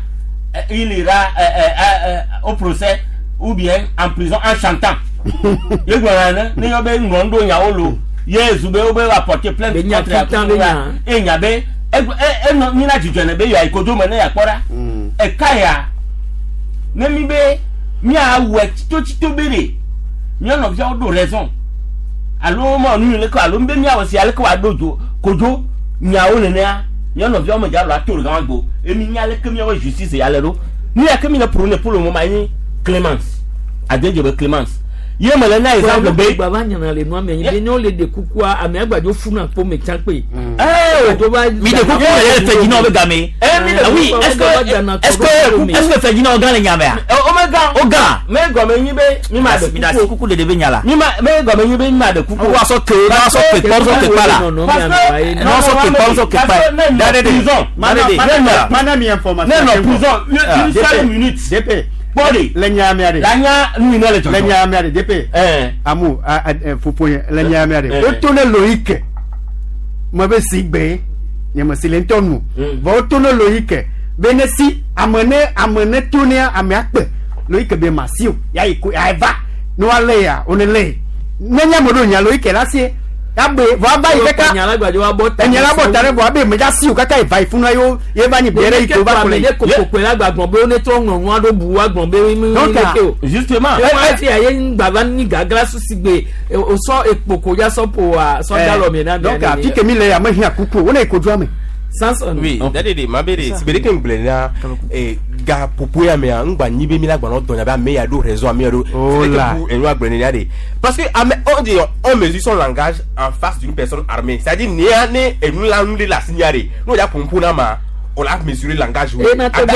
au procès ou bien en prison en chantant et ngwana ne yobe ngondo nya olo yesu be obe va porter plainte contre et nyabe et no ni na jujene be ya ikodo ma na ya kpora e kaya ne mi be mi a we tito bere mi on via do raison allo mo nu le ko allo mbe mi a wasi ale ko adojo kojo nya o ne na mi on via mo ja lo ator gan gbo emi nya le ke mi wa justice ya le ro ni ya ke mi na prôner pour le moment ni clémence adejo be clémence ye mo le na exemple be baba nya na le no me be ni o le de kukua ame agbajo funa po me chan pe to ba mi de kukua le fe jina o be game oui est-ce que fe jina o gan le nya me o me gan me go me yin be mi ma de mi da kuku le de be nya la mi ma me go me yin be mi ma de kuku wa so ke na so ke por so ke pala non so ke pa de prison mana mi information non prison une seule minute dp body le nyamiade la nya nu ne le le nyamiade dp amu fupo le nyamiade o to ne loike mo be sigbe ye mo silentonu bo to ne loike benesi amene tunia amiakpe loike be masio ya iku ya eva no ale ya onele nenya modo nya loike la sie abe va kaka nyala gbajo wa bota enyala bota re bo abe me ja si o kaka vai funu yo ye ba ni bere iko ba ko le kokoko la gbagbon be oni to nrun ado bu wa gbon be mi leke o justement e ti aye ngba ni gagra su sigbe o so epo ko ya so po wa so dalo mi na donc a fi ke mi le ya ma hi akuku wona iko du ame Samson oui dade ma bere sibere ke mblena ga popo ya me ngba nyibe mi la gba no donya ba me ya do raison mi do enu agbene ya de parce que on dit on mesure son langage en face d'une personne armée c'est-à-dire ni ane enu la nu de la signare no ya pompo na ma on a mesuré le langage et na to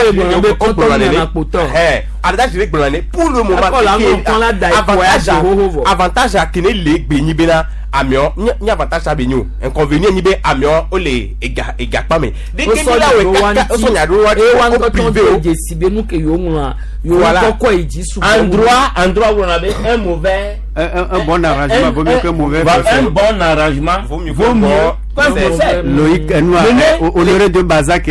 pour le moment avantage à kene le gbenyi bena amion ni avantage à benyo inconvénient ni be amion o le ega pa me de ke ni la we ka so nya do wa o privé o je sibe nu ke yo mu a yo ko eji su en droit on avait un mauvais un bon arrangement vaut mieux que mauvais un bon arrangement vaut mieux c'est Loïc honoré de Bazak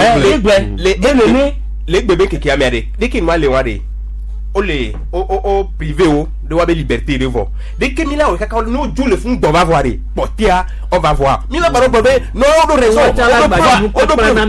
les bébés qui amèrent dès qu'il m'a les wari o privé o de wa be liberté de voir dès que mila o kaka no jo le fun do va voir potia on va voir mila baro bébé non do raison on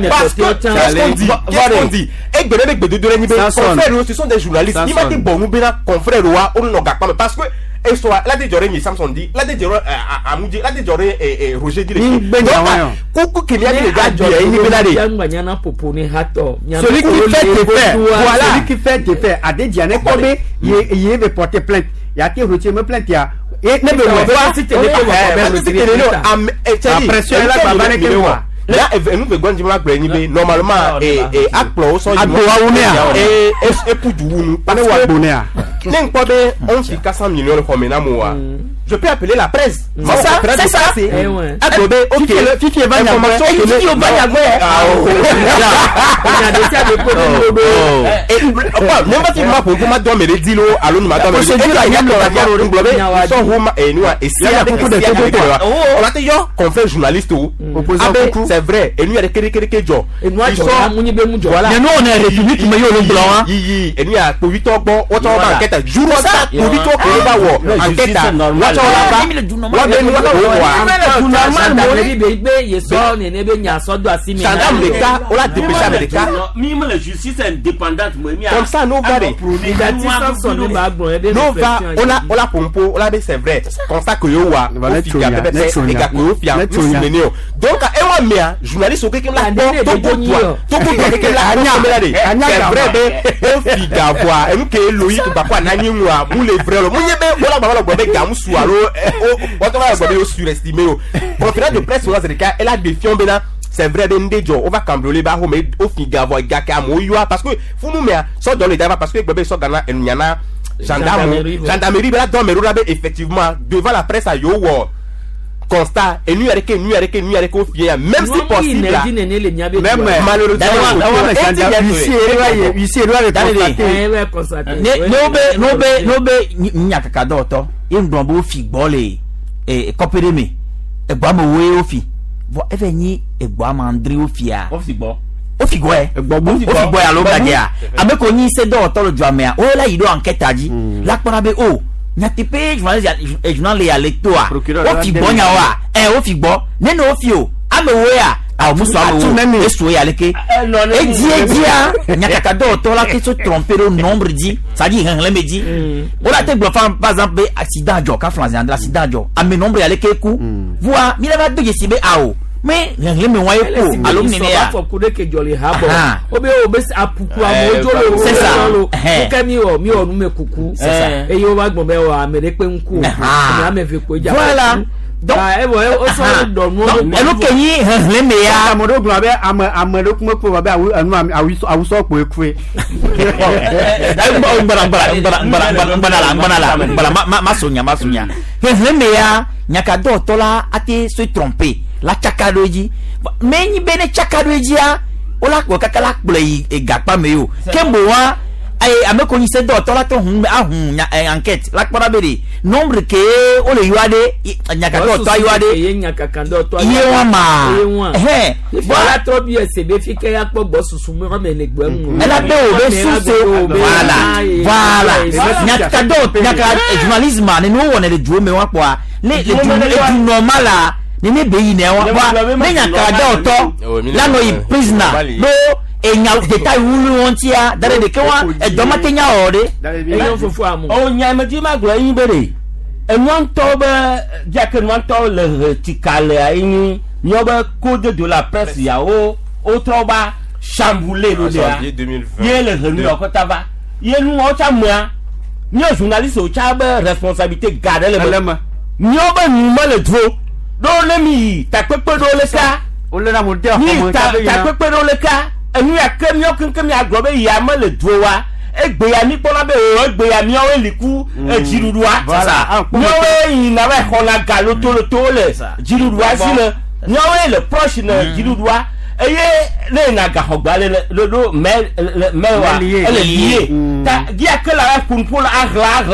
dit et bébé be de ni be confrère ce sont des journalistes ni ma te bon nous bena confrère wa on no ga pas parce que et soit là de Joré mi Samson dit là de Joré Amoudi là de Joré Roger dit coucou qui vient les gars ni bena de celui qui fait des faits voilà celui qui fait des faits a des diané comme il veut porter plainte il a été retiré me plainte ya et ne veut voir si tu ne pression là va que moi là nous veut gandi ma gbe ni be normalement akplo so et pour du wunu pas wa bonheur n'importe on fi 400 millions de formena moa je peux appeler la presse c'est ça c'est agobe OK fifi va information que fifi va ya gbe on a déjà des problèmes et même pas ma pour ma do me di lo alo ma do me so homa et nous et si ya beaucoup de on va te yo confrère journaliste opposant c'est vrai et nous ya kere jo et nous a munyi be mu jo mais nous on est république mais yo lo blanc hein yi et nous ya po vito gbo o to ba enquête jour ça po vito ko ba wo enquête wa to la ba wa be ni wa normal be yeso ne ne be nya so do asimi gendarme de cas on la dépêché avec cas même la justice indépendante comme ça no va on la pompo on la be c'est vrai comme ça que yo wa o fi ga bebe e ga ko fi am donc e wa mea journaliste o ke la to ke la c'est vrai be o fi ga voix e ke Loïc ba kwa na nyi nwa mu le vrai lo mu nye be wala ba lo be ga mu su alo o to ba be o surestimé o conférence de presse on a elle a défiant bena c'est vrai de ndejo on va cambrioler ba ho mais o fi ga voix ga ka mo yo parce que fu nous mais so dans le débat parce que bébé so gana enyana gendarmerie là dans mais là effectivement devant la presse à yo wo constat et nous avec au fier même si possible même malheureusement ici doit constater no be nyaka do to imbo bo fi gbole e kopere me e gba mo we ofi bo e fe yin e gba ma Andre ofia ofi gbo ofigbo ya lo gadia ameko yin se do to lo jamea o la yido enquête aji la para be o nyati pe journal ya lectoire ofigbo nya wa ofigbo neno ofio amewo ya a muso amewo eso ya leke edia nyaka do to la ke so tromper le nombre dit ça dit han le meji o la te gbo par exemple accident jo ka France accident jo ame nombre ya leke ku voa mi la va de sibe ao mais les me voyez pour allo ni ya for kude ke jolly habo obe apupu amojolo c'est ça ko mi o nu me kuku c'est ça e yo wa gbon be wa mere pe nku na me fi ko ja voilà donc o so do mo e lo keyin le me ya amodo gbon be amado kuma po be awu so po ekue masunya le me ya nyaka do tola ati se tromper la chakadoji mais ni bene chakadoji a ola ko kakala play e gapa me yo kembo wa ame ko nyise do to la to hun ahun enquête la kpara bere nombre ke o le yuade nyaka do to yuade ye nyaka kan do to ye wa ma voilà trop bien c'est be fi ke ya po gbo susu mo me le gbo mu elle a be o be suse voilà nyaka do nyaka journalisme ne no wona le duo me wa po a le du normal a ne ne be yi ne wa me nyaka do to la no yi prisoner no enya deta wulu wontia dare de kewa e domate nya ore eyo fofu amu o nya me di magro yin bere enwan to be jake nwan to le tikale ayin nyoba code de la presse ya o troba chamboulé lo dia ye le renu okotava ye nu o cha mua ni journaliste o cha be responsabilité garder le nyoba ni ma le dro do le mi ta pepe do le ka o le na mo de ni ta pepe do le ka enu ya kemi okenkemi agro be ya ma le dro wa egbe ya ni pola be o egbe ya mi o eliku ejirurua ça no we na we khona galo to le jirurua si le no we le proche na jirurua eye le na ga hogba le do mewa ele lié ta dia que la kun pour agla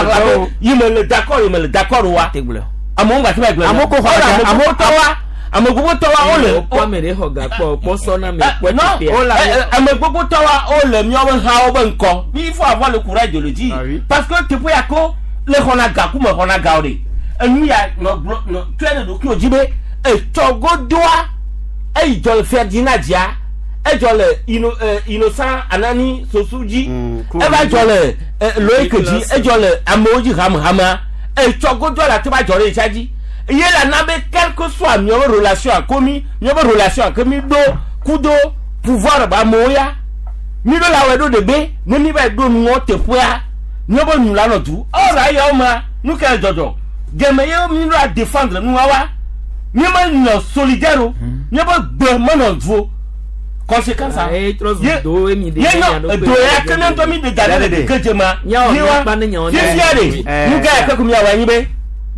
il me d'accord wa amonga tebe glo amoko hola amotowa amogogo towa ole o mere hoga po so na me po te amogogo towa ole mi o ha o be nko il faut avoir le courage de le dire parce que tu peux yako le hona ga ku me hona ga ore enu ya no tu ene do ki ojibe e togo doa e jol Ferdinand dia e jol innocent anani sosuji e ba jol loikeji e jol amoji hama e togo doa la te ba jol isaji il y a la quel que soit mieux relation à commis mieux relation à commis do kudo pouvoir ba moya ni do la wedo de be ni ba do nu o te poa ni bo nu la no tu o ra ya o ma nu ka jojo geme yo mi no a défendre nu wa ni ma no solidaire ni bo gbe mo no dvo conséquence a do emi de ya do ya kana to mi de dale de kejema ni wa ti fiade nu ga ka ku mi wa yin be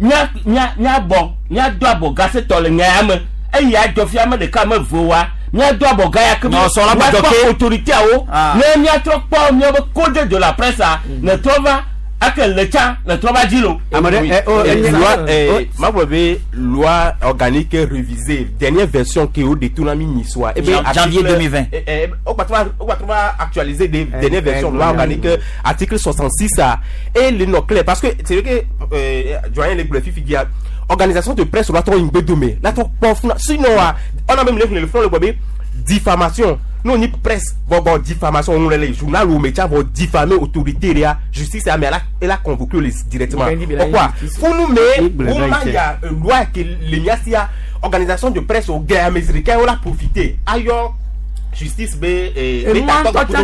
nya bo nya do abo gase tole nya am e ya do fi am de ka ma vowa nya do abo ga ya ke no so la ba autorité awo nya trop po nya bo code de la presse ne trova aka lecha ne trova dilo amade loi organique révisée dernière version qui au détournami niçois et bien janvier 2020 on va actualiser des dernières versions loi organique article 66 et le non clair parce que c'est que doyen les bleufs dit organisation de presse doit être une bédomé là trop sinon on a même le front le bébé diffamation non ni presse bon diffamation on les journal ou média vont diffamer autorité la justice mais elle a convoqué directement pourquoi pour nous mais il y a une loi que les miasia organisation de presse au gars américain on a profité ailleurs justice be l'état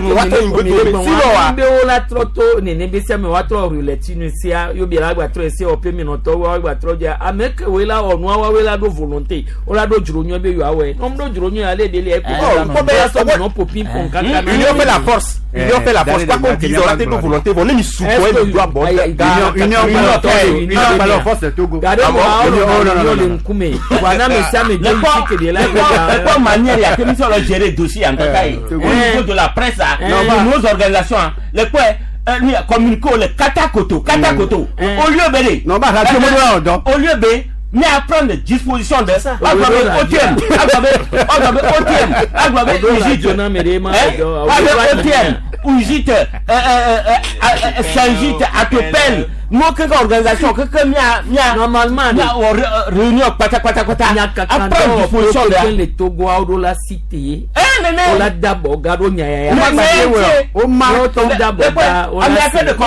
la troto ne be se me wa tro ruletinu sia yo bi la gba tro ese o pe mi no to wa gba tro dia ameke we la onu wa we la do volonté o la do juronyo be yo awe no do juronyo ale de le e ko be so no popin pon kan kan il fait la force pas qu'on dise on a de volonté on est mis sous quoi le droit bon union pas la force de Togo gade mo o le nkume wa na me sia me de chike de la pas manière ya que mi so le gérer dossier en Kakaï au niveau de la presse nos organisations les quoi communiquer le katakoto au lieu bélé non bah radio mo au lieu b mais à prendre des dispositions de ça OTM Oujite Saint-Gite Atopel moi quelque organisation que mia normalement réunion kwata à prendre disposition de le Togo au la cité on la d'abord gado nya o ma to d'abord on a fait de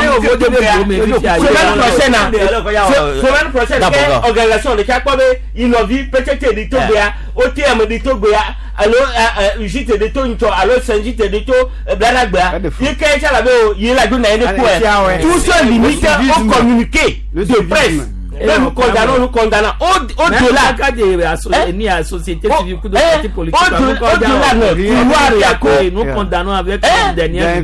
semaine prochaine organisation de Kakwabe Innovi peut-être de Togo OTM de Togo allo Oujite de Tonto allo Saint-Gite de To Blanagba il la donne tout seul limité au communiqué de presse nous condamnons au-delà ni à société civile de parti politique nous condamnons avec une dernière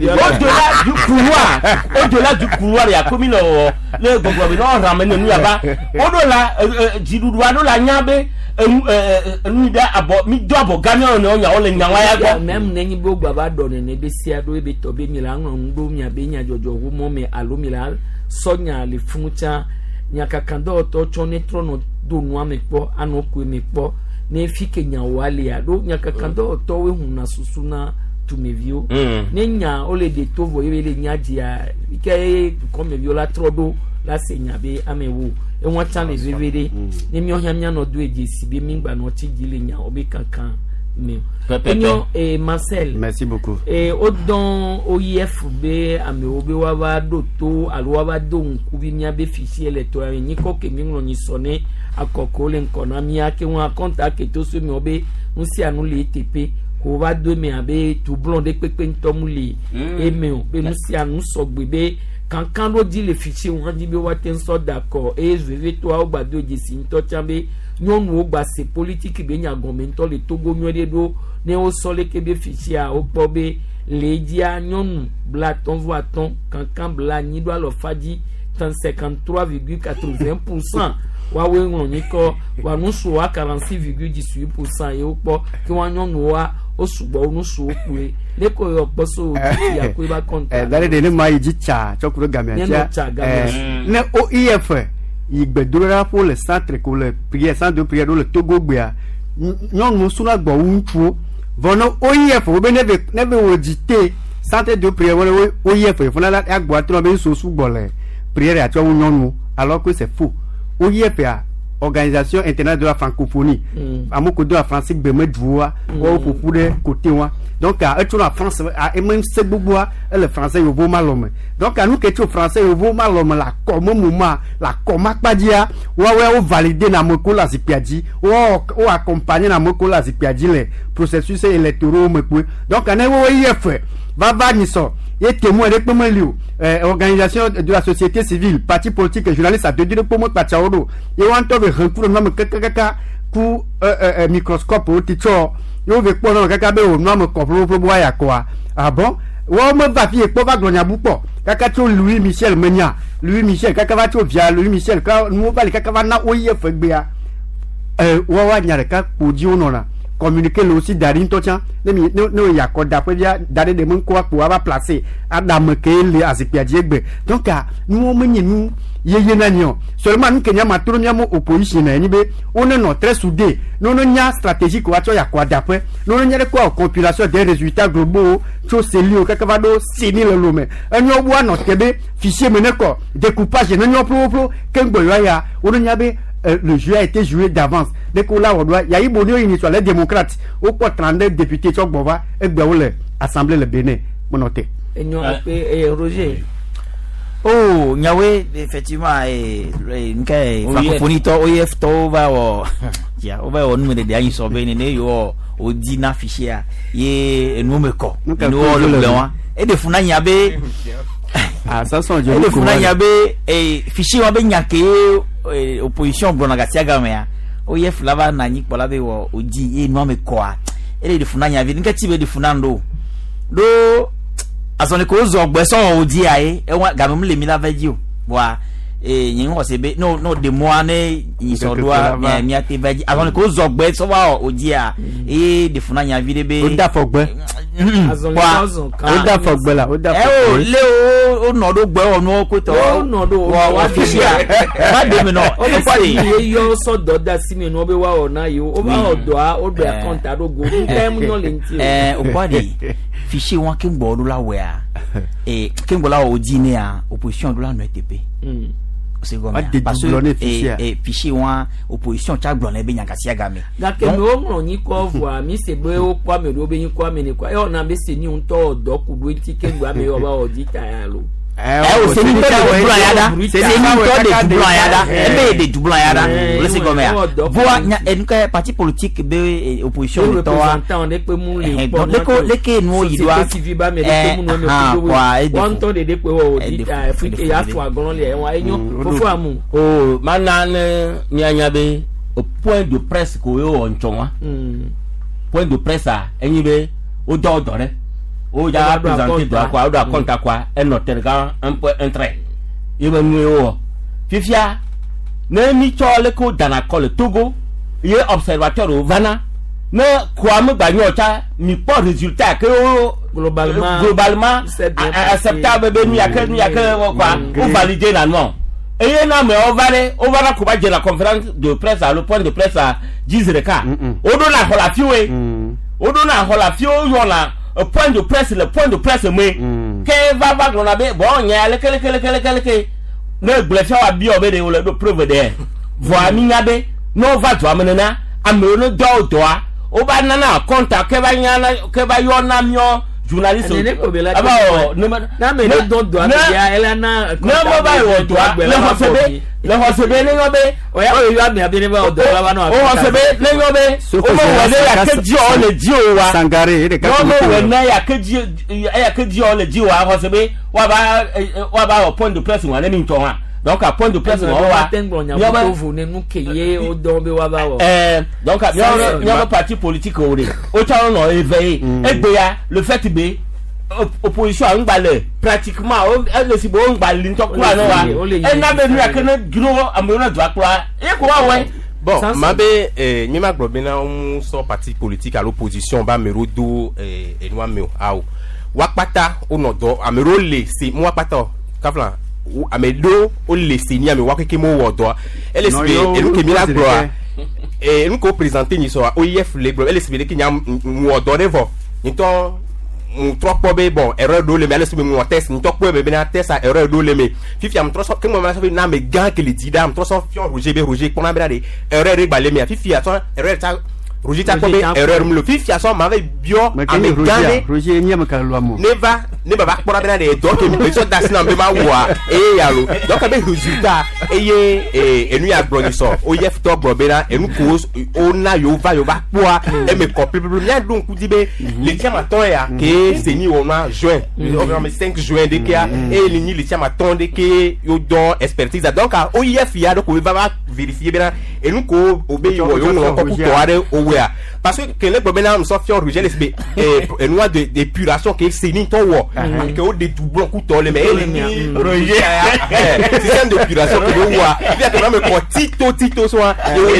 au-delà du couloir il y a comme le gouvernement ramène nous là-bas au-delà Djidoudouano la Nyabé nous d'abord mi dobo gagner on ya ole nyawaya go même nenyi bo baba donne ne besia do be tobe mila ndo mia be nya jojo wo mo me alo mila sonya le funcha nya kakando to chone trono do no amekpo anoku emekpo na efike nya wale ya do nya kakando to we huna susuna tumevio ne nya ole de tovo yele nya dia ike comme viola trodo la senya be amewu e won tan le vevere ni mi ohia mi no do ejesi be mi gba no ti gile nya obi kankan mi enyo Marcel merci beaucoup odon OIF be amewu be wa ba do to alwa ba do nku bi mi abe fichier electoral ni ko ke mi nlo ni sone akoko le nkona mi ake won contact to so mi obe nsi anu le TP ko ba do mi abe tout blonde pepe ntomuli eme o be nsi anu sogbe be quand on dit les fichiers on dit on est d'accord et je vais toi au bas de dessiner toi chambe non ou bas c'est politique be nya gomento le togo nyode do ne o sole ke be fichier au pobe les dia non bla ton voit ton quand bla ni doit le fadi 53,80% wa we ngoni ko wa no so 46,18% e o po ki wa nyon wa o subo no so opue le ko yo poso ya ko ba konta dare de ne mai jicha chokuro gamia ne OIF igbedora pour le centre ko le prière centre de prière le Togo gbia nyon no suna gbo untu vono OIF o be nebe wo jite centre de prière OIF fona la agbo atro be so su gbole prière ati o nyon alors que c'est faux OIF Organisation internationale de la francophonie amoko de la France be medvoa o pour de côté wa donc à être la France et même c'est boboa le français yo vo malome donc à nous que tu français yo vo malome la comme moment la comme akpadia wa o valider na moko la zipiadi o accompagner na moko la zipiadi le processus électoral mekwe donc à ne OIF va ni so et témoin de Pomeliu, organisation de la société civile, parti politique et journaliste à deux de Pomo Pachaodo, et on trouve un recours nom kaka pour microscope au titre, et on veut pas non kaka be au nom complot pour boire quoi. Ah bon? Ou me va fier pour va glonia boupo. Kaka tu Louis Michel Menia, Louis Michel kaka va tu via Louis Michel ka nous va kaka va na OIF bia. Wa nya ka pour dire non là. Communiquer le aussi d'arin totian ne ya ko d'après dia d'aller de mon quoi pour avoir placé adam ke le azipiadiegbe donc nous menye nous yeye nanyo seulement nous kenya maturo nyamo opposition na nibe on est non très soudé non nya stratégique wa to ya ko d'après non nya quoi compilation des résultats globaux to selio kakavado sini le lome enyo bua no tebe fichier meneko découpage nanyo pro kengbo ya on nya be le jeu a été joué d'avance. Dès qu'on l'a, il y a eu bonheur initial, les démocrates, au quoi 39 députés, Tchok Bova, et Béoule, Assemblée le Bénin, mon noté. Et Roger. Oh, Niawe, effectivement, francophonie, OIF, va au numéro de derniers sur Bénin, au Dina fichier, et nous me co, nous le blanc, et de Funa Niabe. Ah, ça sont de Funa Niabe, et fichier Wabe Nyake. Opposition bonagatia gamea OIF lava na nyik bola be wo oji e no me kwa ele de funanya vi nka tibe de funando do asone ko zo gbe so oji aye e wa gamem le mi lava ji o wa yin ho se be no de mo ane yin so do a mi ate baji asone ko zo gbe so wa oji a e de funanya vi de be o da fogbe oda fogbela oda o le o no do gbe onu ko to o no do wa fisia ma de me no o le pa ye yo so do da si me no be wa ona yo o ba odo a o do account a do go time no le nti o pa di fichier won ke gbo do la we a ke gbo la o ji ni a opposition do la no ETP c'est comme parce que fichier won opposition cha gbo na be nyan kasia game ga ke me o mo ni ko voa mi se be o kwa me do be ni kwa me ni kwa e ona be se ni un to do ku do ti ke gbo ame o ba o ji ta ya lo c'est une doublon de doublon yada ebe de doublon yada le c'est comme ya voa en ka parti politique be opposition de toi leke no yidwa wonto de pe wo di Afrique ya to agbon le won enyo fofo amu o manane nyanya be au point de presse ko yo onchonwa point de presse a enyi be o do dore o ja présenter do quoi o do compta quoi un notaire un trait ibe nu o fifia na mi chole ko dana ko le Togo ye observateur o vana na kwa me gbanyo cha mi po résultat que globalement acceptable be mi yake quoi ou valider la non et na me on va ko ba je la conférence de presse à le point de presse à Gizreka o do na hola fiwe o do na hola fiwo yo la point de presse le point de presse me que va glona be bon nya le kele ne blefia wa bi obe de le do preuve de voa mi nya be no va to amenana amero no do o ba nana contact ke ba nya na ke ba yo na mio journaliste aba na me do do ya ela na mo ba yo do le hosebe le yobe o ya o yo mi abi ne ba do ba na o hosebe le yobe o mo wele ya ke ji o le ji o wa sangare de ka mo wele ya ke ji o le ji wa hosebe wa ba o point de presse wa ne mi nton wa donc à point de presse on va vous ne nous keye o dombe wa ba wo donc a parti politique o re o ta no éveillé egbe ya le fait be opposition a ngbalé pratiquement le si bo ngbalé nto kura no wa e na be nu akene duro amona do akura e ko wa we bon mabe mi ma globina on so parti politique à l'opposition ba merodo enwa me awo wakpata onodo amero le si mo wakpata kafla amedo o le seni ame wa keke mo wodo LSB enu ke mi la gloa enu ko présenter ni so OIF le glo LSB ke nya wodo nevo ni to trop be bon erreur do le mais LSB mo test ni to ko be na test erreur do le me fifi am trop so ke mo ma so na me gan ke le dida am trop so fion Roger ko na be na de erreur re gba le me fifi a so erreur ta Roger ta ko be erreur mo le fifi a so ma ve bio am gan Roger nyam ka lo amo ne ba ko na be na de donc me so das na be ma wa yalo donc be résultat enu ya gboni so o ye fto gbobe na enu ko o na yo va poa e me copie bien donc ku dibe le tiamaton ya ke seni o na juin le 5 juin de kia et ni le tiamaton de ke yo don expertise donc o ye fia donc o va vérifier bien enu ko obe yo no ko to are o we parce que le gbobe na so fion Roger LSB enu a de d'épuration ke seni to wo que o de doublon ku to le mais Roger système d'épuration que do wa il y a quand même quoi tito soit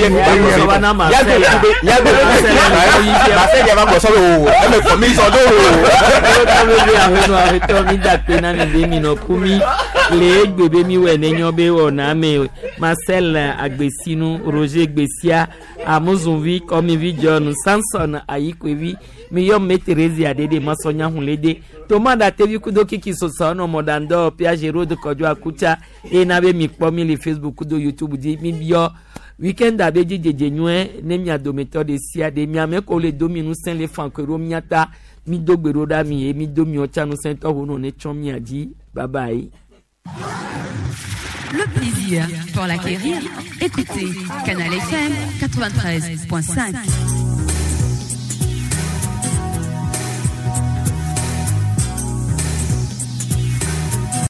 Marcel Agbesinu, Roger Gbesia, Amozonvi, Komivi John, Samson Ayikwevi, Miyom Meterezi Adede, Masonya Hulede, Thomas Datevi Kudoki Kisosono, Modando, Pierre Géraud de Kodjo Akucha, et Nabe Mikpomi, les Facebook, Kudo YouTube, dit Mibio, Weekend Abeji Djenoué, Nemia Dometor de Sia, de Miameko, les Dominus Saint les Fankero Miata, Mido Beroda Mi, Mido Miochano Saint Ohono, Nechomi a dit, bye bye. Le plaisir pour l'acquérir, écoutez Canal FM 93.5.